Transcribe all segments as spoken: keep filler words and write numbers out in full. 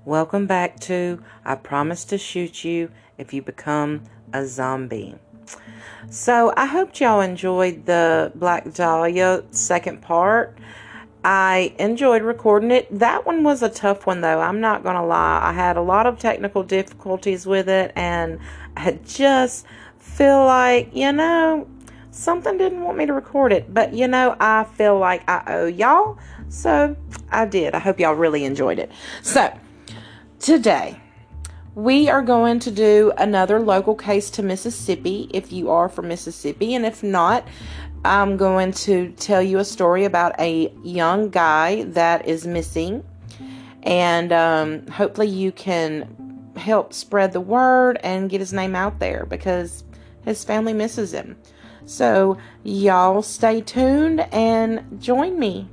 Welcome back to I Promise to Shoot You If You Become a Zombie. So, I hope y'all enjoyed the Black Dahlia second part. I enjoyed recording it. That one was a tough one, though. I'm not going to lie. I had a lot of technical difficulties with it, and I just feel like, you know, something didn't want me to record it. But, you know, I feel like I owe y'all, so I did. I hope y'all really enjoyed it. So, today, we are going to do another local case to Mississippi, if you are from Mississippi, and if not, I'm going to tell you a story about a young guy that is missing, and um, hopefully you can help spread the word and get his name out there, because his family misses him. So, y'all stay tuned and join me.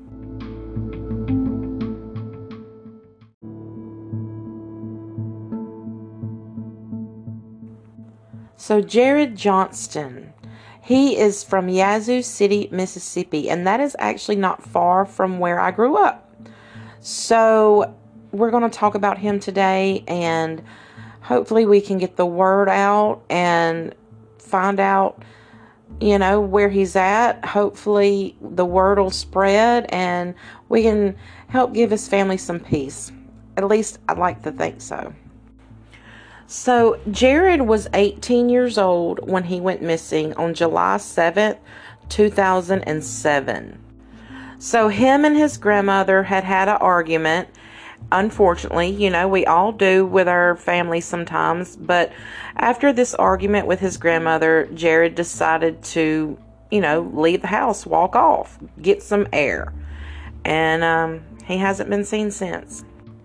So Jared Johnston, he is from Yazoo City, Mississippi, and that is actually not far from where I grew up. So we're going to talk about him today, and hopefully we can get the word out and find out, you know, where he's at. Hopefully the word will spread and we can help give his family some peace. At least I'd like to think so. So, Jared was eighteen years old when he went missing on July seventh, two thousand seven. So, him and his grandmother had had an argument. Unfortunately, you know, we all do with our family sometimes. But after this argument with his grandmother, Jared decided to, you know, leave the house, walk off, get some air. And um, he hasn't been seen since.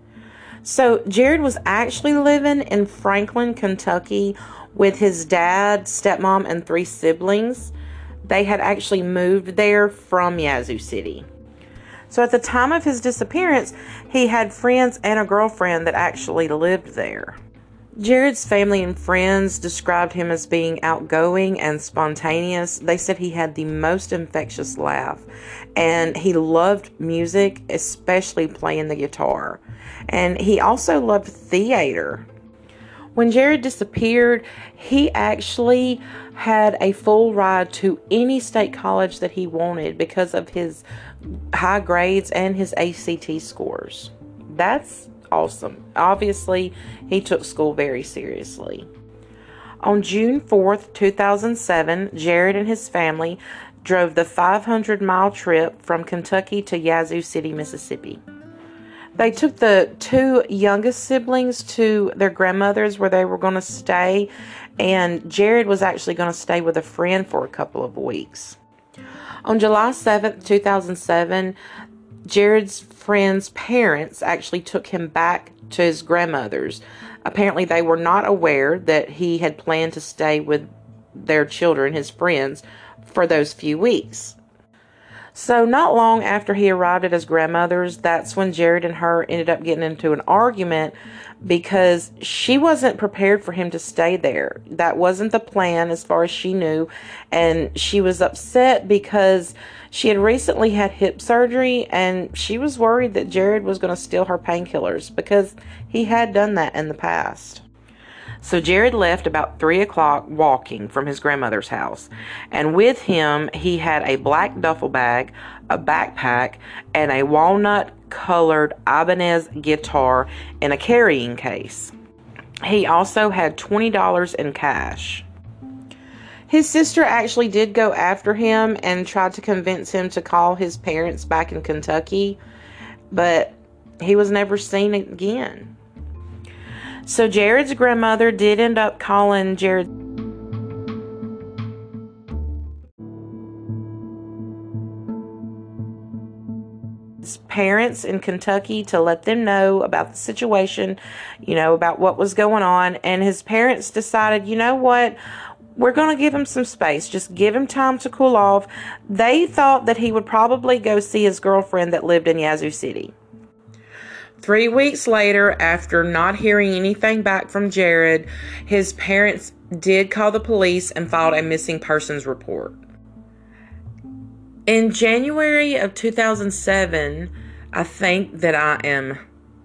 So, Jared was actually living in Franklin, Kentucky with his dad, stepmom, and three siblings. They had actually moved there from Yazoo City. So, at the time of his disappearance, he had friends and a girlfriend that actually lived there. Jared's family and friends described him as being outgoing and spontaneous. They said he had the most infectious laugh, and he loved music, especially playing the guitar. And he also loved theater. When Jared disappeared, he actually had a full ride to any state college that he wanted because of his high grades and his A C T scores. That's awesome. Obviously, he took school very seriously. On June fourth, two thousand seven, Jared and his family drove the five hundred mile trip from Kentucky to Yazoo City, Mississippi. They took the two youngest siblings to their grandmother's where they were going to stay, and Jared was actually going to stay with a friend for a couple of weeks. On July seventh, two thousand seven, Jared's friend's parents actually took him back to his grandmother's. Apparently, they were not aware that he had planned to stay with their children, his friends, for those few weeks. So not long after he arrived at his grandmother's, that's when Jared and her ended up getting into an argument because she wasn't prepared for him to stay there. That wasn't the plan as far as she knew. And she was upset because she had recently had hip surgery, and she was worried that Jared was going to steal her painkillers because he had done that in the past. So Jared left about three o'clock walking from his grandmother's house. And with him, he had a black duffel bag, a backpack, and a walnut-colored Ibanez guitar in a carrying case. He also had twenty dollars in cash. His sister actually did go after him and tried to convince him to call his parents back in Kentucky, but he was never seen again. So Jared's grandmother did end up calling Jared's parents in Kentucky to let them know about the situation, you know, about what was going on. And his parents decided, you know what, we're going to give him some space. Just give him time to cool off. They thought that he would probably go see his girlfriend that lived in Yazoo City. Three weeks later, after not hearing anything back from Jared, his parents did call the police and filed a missing persons report. In January of two thousand seven, I think that I am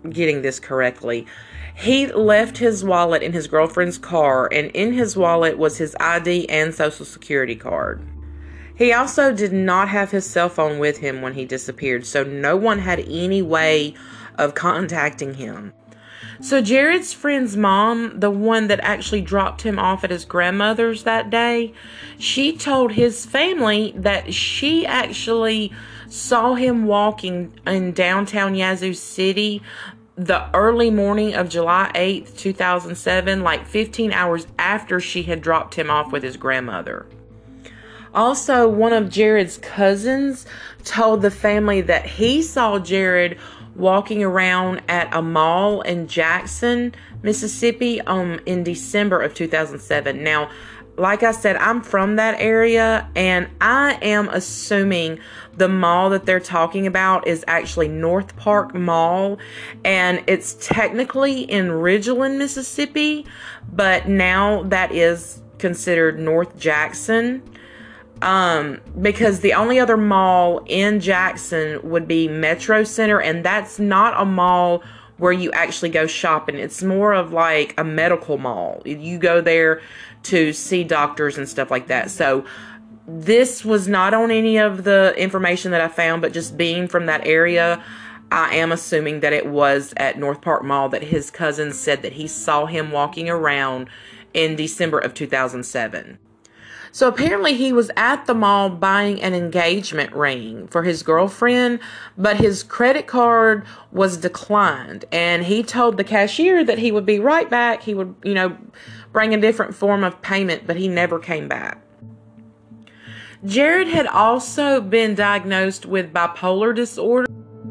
getting this correctly. He left his wallet in his girlfriend's car, and in his wallet was his I D and social security card. He also did not have his cell phone with him when he disappeared, so no one had any way of contacting him. So Jared's friend's mom, the one that actually dropped him off at his grandmother's that day, she told his family that she actually saw him walking in downtown Yazoo City the early morning of July eighth, two thousand seven, like fifteen hours after she had dropped him off with his grandmother. Also, one of Jared's cousins told the family that he saw Jared walking around at a mall in Jackson, Mississippi, um, in December of two thousand seven. Now, like I said, I'm from that area, and I am assuming the mall that they're talking about is actually North Park Mall, and it's technically in Ridgeland, Mississippi, but now that is considered North Jackson. Um, because the only other mall in Jackson would be Metro Center, and that's not a mall where you actually go shopping. It's more of like a medical mall. You go there to see doctors and stuff like that. So this was not on any of the information that I found, but just being from that area, I am assuming that it was at North Park Mall that his cousin said that he saw him walking around in December of two thousand seven. So apparently he was at the mall buying an engagement ring for his girlfriend, but his credit card was declined. And he told the cashier that he would be right back. He would, you know, bring a different form of payment, but he never came back. Jared had also been diagnosed with bipolar disorder.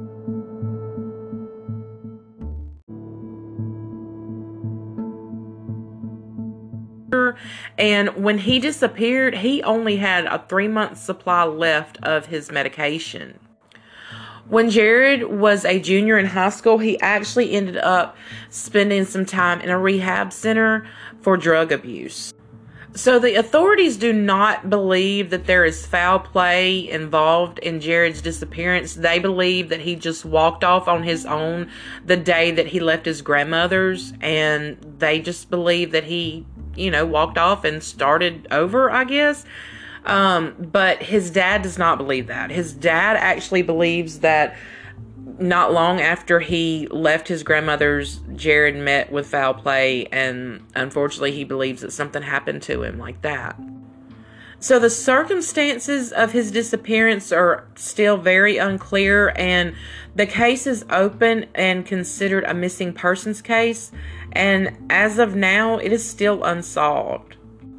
And when he disappeared, he only had a three-month supply left of his medication. When Jared was a junior in high school, he actually ended up spending some time in a rehab center for drug abuse. So the authorities do not believe that there is foul play involved in Jared's disappearance. They believe that he just walked off on his own the day that he left his grandmother's, and they just believe that he, you know, walked off and started over, I guess. Um, but his dad does not believe that. His dad actually believes that not long after he left his grandmother's, Jared met with foul play, and unfortunately he believes that something happened to him like that. So the circumstances of his disappearance are still very unclear, and the case is open and considered a missing persons case, and as of now, it is still unsolved.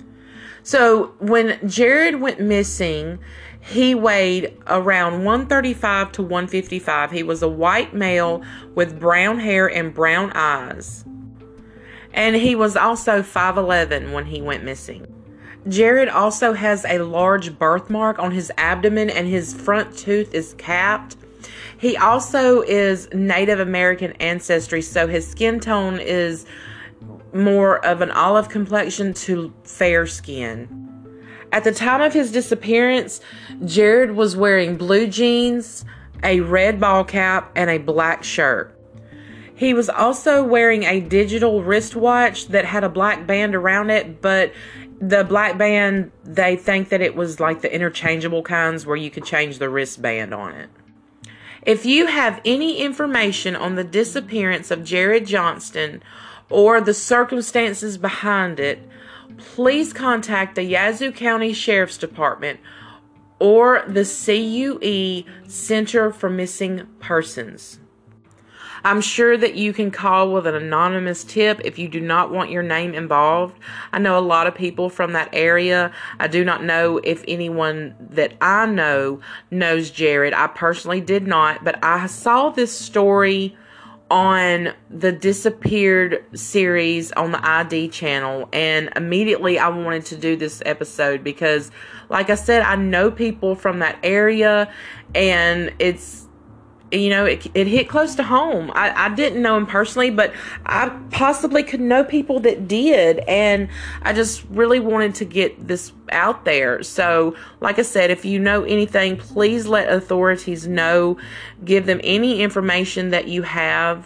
So when Jared went missing, he weighed around one thirty-five to one fifty-five. He was a white male with brown hair and brown eyes. And he was also five eleven when he went missing. Jared also has a large birthmark on his abdomen, and his front tooth is capped. He also is Native American ancestry, so his skin tone is more of an olive complexion to fair skin. At the time of his disappearance, Jared was wearing blue jeans, a red ball cap, and a black shirt. He was also wearing a digital wristwatch that had a black band around it, but the black band, they think that it was like the interchangeable kinds where you could change the wristband on it. If you have any information on the disappearance of Jared Johnston or the circumstances behind it, please contact the Yazoo County Sheriff's Department or the C U E Center for Missing Persons. I'm sure that you can call with an anonymous tip if you do not want your name involved. I know a lot of people from that area. I do not know if anyone that I know knows Jared. I personally did not, but I saw this story on the Disappeared series on the I D channel, and immediately I wanted to do this episode because, like I said, I know people from that area, and it's, you know, it, it hit close to home. I, I didn't know him personally, but I possibly could know people that did, and I just really wanted to get this out there. So, like I said, if you know anything, please let authorities know. Give them any information that you have,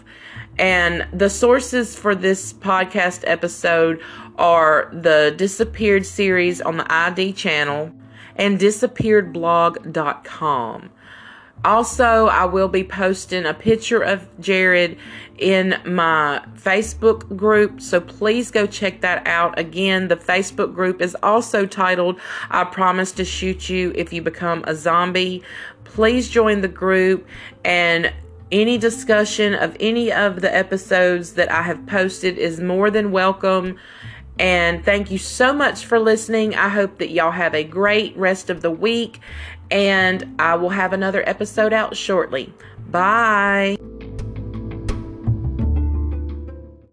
And the sources for this podcast episode are the Disappeared series on the I D channel and disappeared blog dot com. Also, I will be posting a picture of Jared in my Facebook group, so please go check that out. Again, the Facebook group is also titled, I Promise to Shoot You If You Become a Zombie. Please join the group, and any discussion of any of the episodes that I have posted is more than welcome. And thank you so much for listening. I hope that y'all have a great rest of the week, and I will have another episode out shortly. Bye.